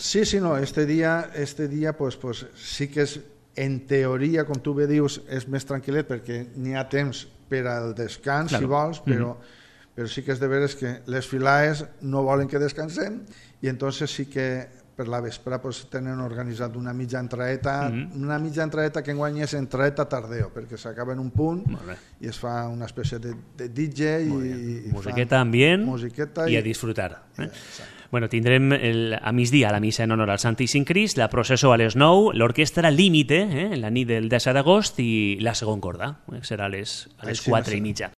Sí, no, este dia pues, sí que és, en teoria, com tu bé dius, és més tranquil·let perquè n'hi ha temps per al descans, si vols, però sí que és de veres que les filades no volen que descansem i entonces sí que per la vespre pues, tenen organitzat una mitja entraeta que enguany és entraeta tardeo, perquè s'acaba en un punt i es fa una espècie de DJ i musiqueta ambient i a disfrutar. Bueno, tindrem a migdia la missa en honor al Santíssim Crist, la processó a les 9, l'orquestra Límite, la nit del 10 d'agost i la segon corda, serà a les 4:30.